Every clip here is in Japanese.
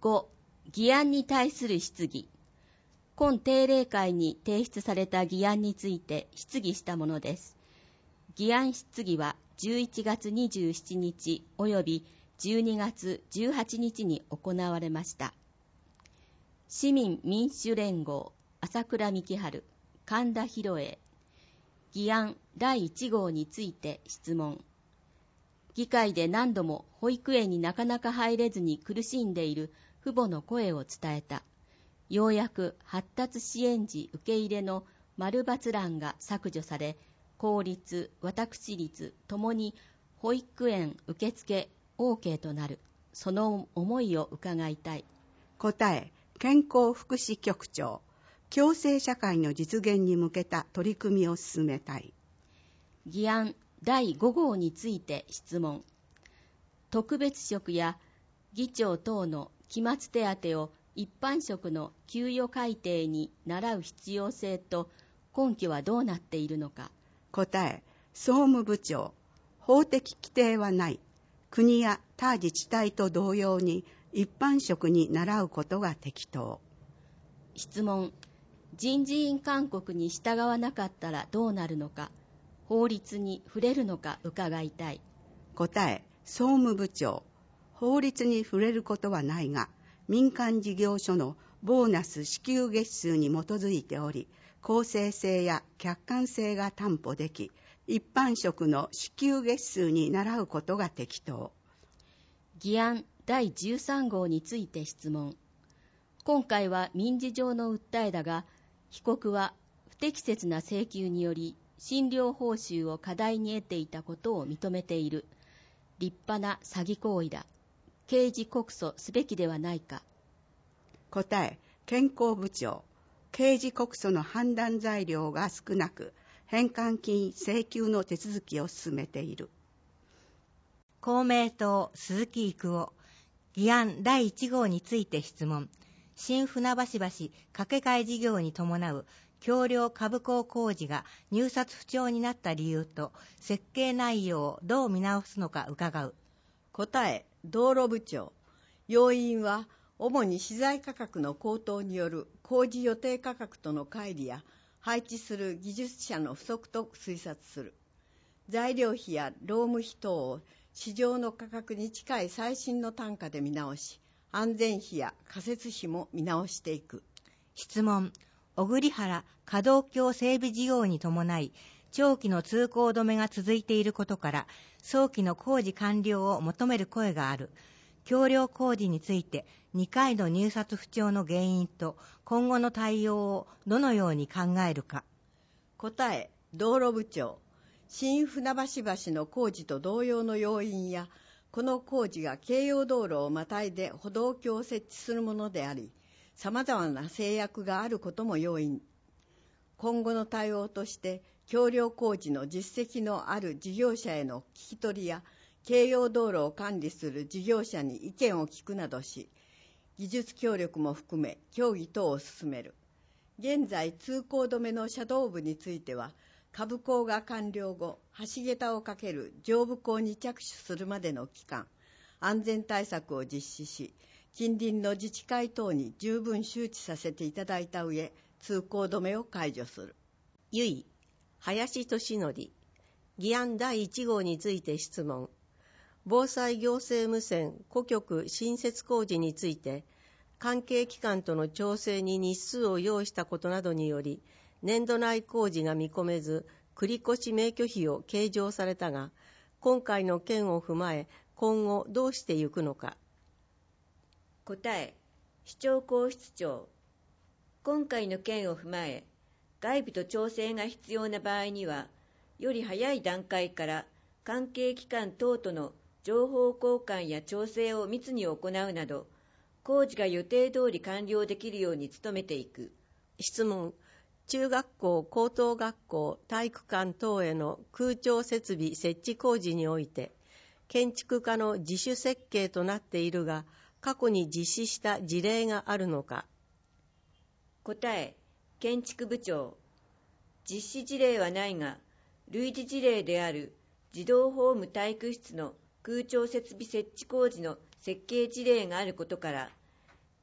5、議案に対する質疑。今定例会に提出された議案について質疑したものです。議案質疑は11月27日および12月18日に行われました。市民民主連合、朝倉幹春、神田博恵。議案第1号について質問。議会で何度も保育園になかなか入れずに苦しんでいる父母の声を伝えた。ようやく発達支援児受け入れの丸×欄が削除され、公立、私立ともに保育園受付 OK となる。その思いを伺いたい。 答え、健康福祉局長。共生社会の実現に向けた取り組みを進めたい。 議案第5号について質問。特別職や議長等の期末手当を一般職の給与改定に倣う必要性と根拠はどうなっているのか。 答え、総務部長。法的規定はない。国や他自治体と同様に一般職に倣うことが適当。 質問。人事院勧告に従わなかったらどうなるのか、法律に触れるのか伺いたい。 答え、総務部長。法律に触れることはないが、民間事業所のボーナス支給月数に基づいており、公正性や客観性が担保でき、一般職の支給月数に倣うことが適当。 議案第13号について質問。今回は民事上の訴えだが、被告は不適切な請求により診療報酬を過大に得ていたことを認めている。立派な詐欺行為だ。刑事告訴すべきではないか。 答え、健康部長。刑事告訴の判断材料が少なく、返還金請求の手続きを進めている。 公明党鈴木育夫。議案第1号について質問。新船橋橋架け替え事業に伴う橋梁下部工工事が入札不調になった理由と設計内容をどう見直すのか伺う。 答え、道路部長。要因は主に資材価格の高騰による工事予定価格との乖離や配置する技術者の不足と推察する。材料費や労務費等を市場の価格に近い最新の単価で見直し、安全費や仮設費も見直していく。 質問。小栗原可動橋整備事業に伴い、長期の通行止めが続いていることから、早期の工事完了を求める声がある。橋梁工事について2回の入札不調の原因と今後の対応をどのように考えるか。 答え、道路部長。新船橋橋の工事と同様の要因や、この工事が京葉道路をまたいで歩道橋を設置するものであり、様々な制約があることも要因。今後の対応として、橋梁工事の実績のある事業者への聞き取りや、京葉道路を管理する事業者に意見を聞くなどし、技術協力も含め協議等を進める。現在通行止めの車道部については、下部工が完了後、橋桁をかける上部工に着手するまでの期間、安全対策を実施し、近隣の自治会等に十分周知させていただいた上、通行止めを解除する。 由井林俊則。議案第1号について質問。防災行政無線庫局新設工事について、関係機関との調整に日数を要したことなどにより、年度内工事が見込めず、繰越免許費を計上されたが、今回の件を踏まえ、今後どうしてゆくのか。 答え、市長皇室長。今回の件を踏まえ、外部と調整が必要な場合には、より早い段階から関係機関等との情報交換や調整を密に行うなど、工事が予定通り完了できるように努めていく。 質問。中学校、高等学校、体育館等への空調設備設置工事において、建築家の自主設計となっているが、過去に実施した事例があるのか。 答え、建築部長。実施事例はないが、類似事例である児童ホーム体育室の空調設備設置工事の設計事例があることから、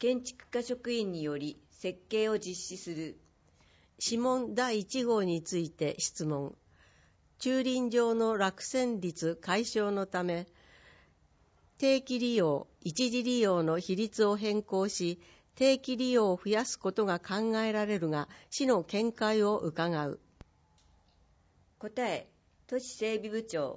建築家職員により設計を実施する。 諮問第1号について質問。駐輪場の落選率解消のため、定期利用、一時利用の比率を変更し、定期利用を増やすことが考えられるが、市の見解を伺う。 答え、都市整備部長。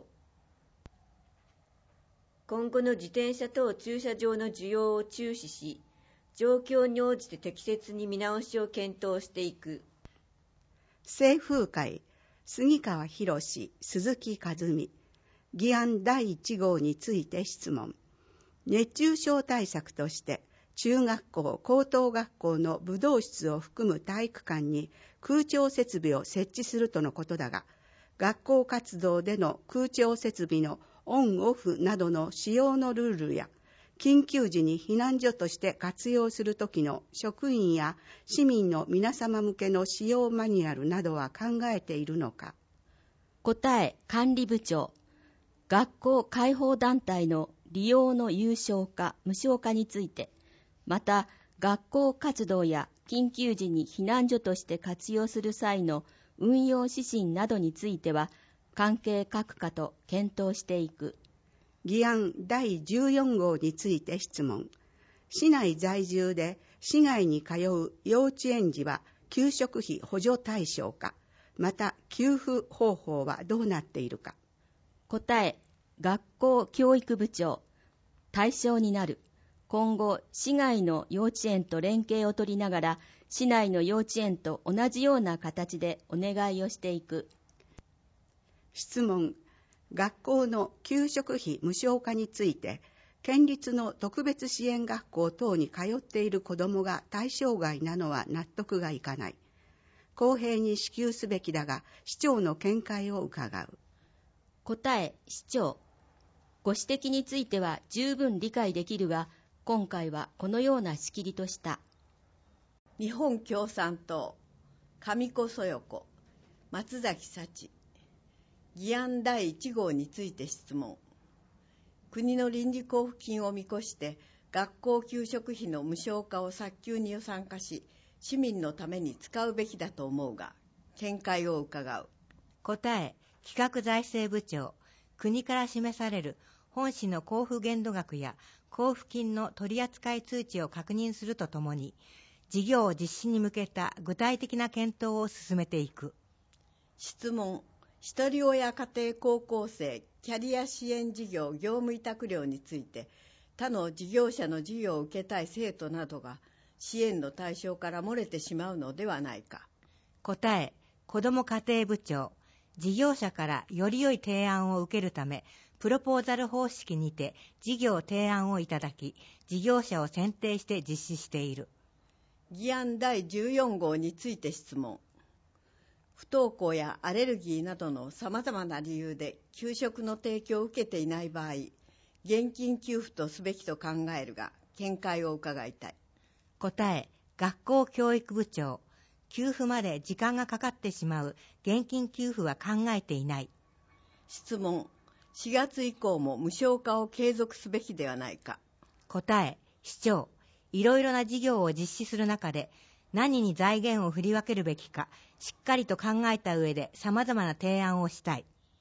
今後の自転車等駐車場の需要を注視し、状況に応じて適切に見直しを検討していく。 清風会、杉川博士、鈴木和美。議案第1号について質問。熱中症対策として、中学校、高等学校の武道室を含む体育館に空調設備を設置するとのことだが、学校活動での空調設備のオンオフなどの使用のルールや、緊急時に避難所として活用するときの職員や市民の皆様向けの使用マニュアルなどは考えているのか。 答え、管理部長。学校開放団体の利用の有償化、無償化について、また学校活動や緊急時に避難所として活用する際の運用指針などについては、関係各課と検討していく。 議案第14号について質問。市内在住で市外に通う幼稚園児は給食費補助対象か、また給付方法はどうなっているか。 答え、学校教育部長。対象になる。今後、市外の幼稚園と連携を取りながら、市内の幼稚園と同じような形でお願いをしていく。 質問。学校の給食費無償化について、県立の特別支援学校等に通っている子どもが対象外なのは納得がいかない。公平に支給すべきだが、市長の見解を伺う。 答え、市長。ご指摘については十分理解できるが、今回はこのような仕切りとした。 日本共産党、上古そよ子、松崎幸。議案第1号について質問。国の臨時交付金を見越して学校給食費の無償化を早急に予算化し、市民のために使うべきだと思うが、見解を伺う。 答え、企画財政部長。国から示される本市の交付限度額や交付金の取扱通知を確認するとともに、事業実施に向けた具体的な検討を進めていく。 質問。ひとり親家庭高校生キャリア支援事業業務委託料について、他の事業者の授業を受けたい生徒などが支援の対象から漏れてしまうのではないか。 答え、子ども家庭部長。事業者からより良い提案を受けるため、プロポーザル方式にて事業提案をいただき、事業者を選定して実施している。 議案第14号について質問。不登校やアレルギーなどのさまざまな理由で給食の提供を受けていない場合、現金給付とすべきと考えるが、見解を伺いたい。 答え、学校教育部長。給付まで時間がかかってしまう現金給付は考えていない。 質問。4月以降も無償化を継続すべきではないか。 答え、市長。いろいろな事業を実施する中で、何に財源を振り分けるべきか、しっかりと考えた上で様々な提案をしたい。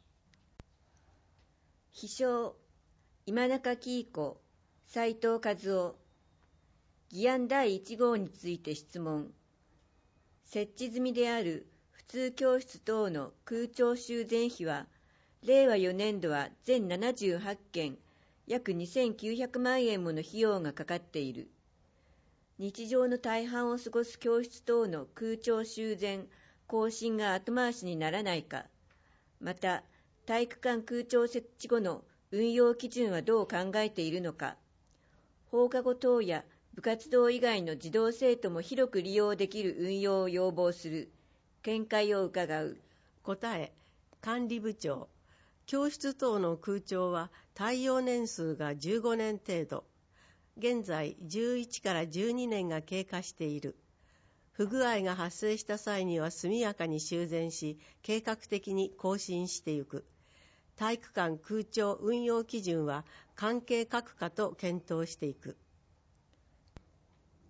秘書、今中喜子、斉藤和夫。議案第1号について質問。設置済みである普通教室等の空調修繕費は、令和4年度は全78件、約2900万円もの費用がかかっている。日常の大半を過ごす教室等の空調修繕、更新が後回しにならないか。また、体育館空調設置後の運用基準はどう考えているのか。放課後等や部活動以外の児童生徒も広く利用できる運用を要望する。見解を伺う。 答え、管理部長。教室等の空調は耐用年数が15年程度。現在11から12年が経過している。不具合が発生した際には速やかに修繕し、計画的に更新していく。体育館空調運用基準は関係各課と検討していく。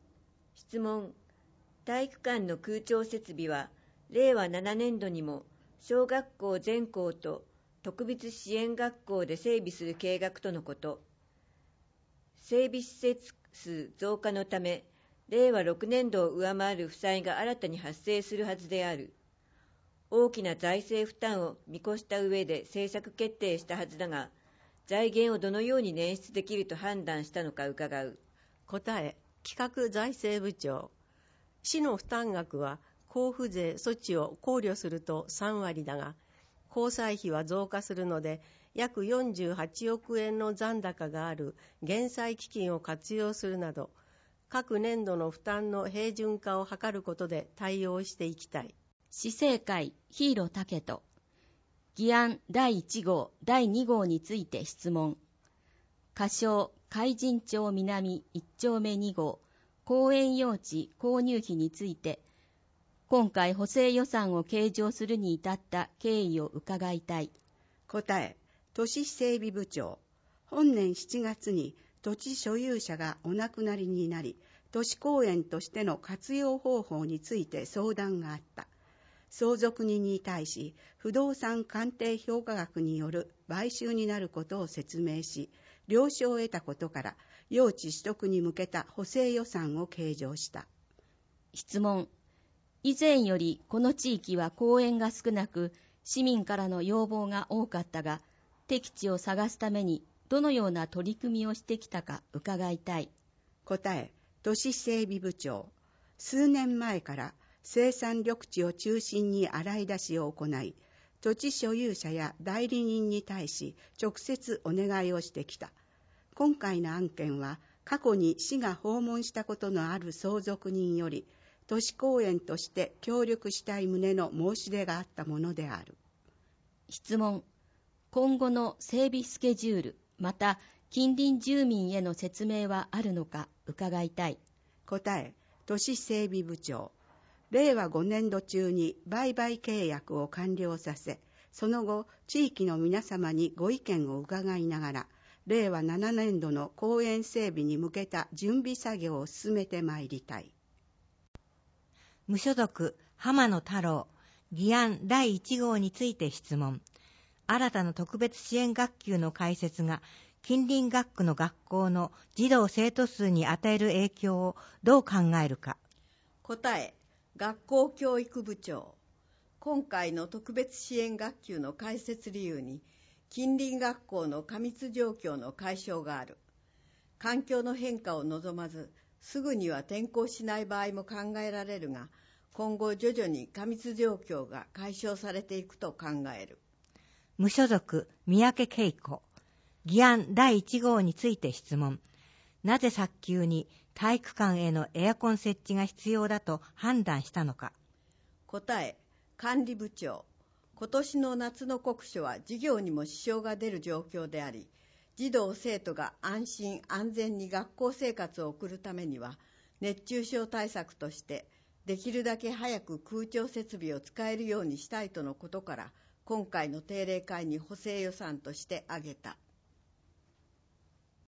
質問。体育館の空調設備は令和7年度にも小学校全校と特別支援学校で整備する計画とのこと。整備施設数増加のため、令和6年度を上回る負債が新たに発生するはずである。大きな財政負担を見越した上で政策決定したはずだが、財源をどのように捻出できると判断したのか伺う。 答え、企画財政部長。市の負担額は交付税措置を考慮すると3割だが、交際費は増加するので、約48億円の残高がある減債基金を活用するなど、各年度の負担の平準化を図ることで対応していきたい。 市政会日色武人。議案第1号、第2号について質問。仮称海神町南1丁目2号公園用地購入費について、今回補正予算を計上するに至った経緯を伺いたい。 答え、都市整備部長。本年7月に土地所有者がお亡くなりになり、都市公園としての活用方法について相談があった。相続人に対し、不動産鑑定評価額による買収になることを説明し、了承を得たことから、用地取得に向けた補正予算を計上した。 質問。以前よりこの地域は公園が少なく、市民からの要望が多かったが、適地を探すためにどのような取り組みをしてきたか伺いたい。 答え、都市整備部長。数年前から生産緑地を中心に洗い出しを行い、土地所有者や代理人に対し直接お願いをしてきた。今回の案件は、過去に市が訪問したことのある相続人より、都市公園として協力したい旨の申し出があったものである。 質問。今後の整備スケジュール、また近隣住民への説明はあるのか伺いたい。 答え、都市整備部長。令和5年度中に売買契約を完了させ、その後、地域の皆様にご意見を伺いながら、令和7年度の公園整備に向けた準備作業を進めてまいりたい。 無所属浜野太郎。議案第1号について質問。新たな特別支援学級の開設が近隣学区の学校の児童生徒数に与える影響をどう考えるか。 答え、学校教育部長。今回の特別支援学級の開設理由に、近隣学校の過密状況の解消がある。環境の変化を望まず、すぐには転校しない場合も考えられるが、今後徐々に過密状況が解消されていくと考える。 無所属三宅恵子。議案第1号について質問。なぜ早急に体育館へのエアコン設置が必要だと判断したのか。 答え、管理部長。今年の夏の国書は授業にも支障が出る状況であり、児童生徒が安心安全に学校生活を送るためには、熱中症対策としてできるだけ早く空調設備を使えるようにしたいとのことから、今回の定例会に補正予算として挙げた。